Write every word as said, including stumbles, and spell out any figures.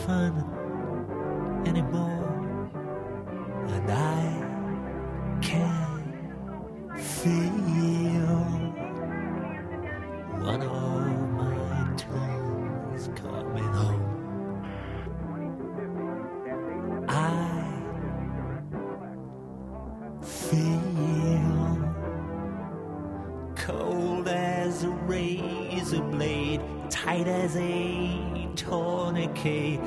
fun anymore, and I can feel one of my twins coming home. I feel cold as a razor blade, tight as a tourniquet.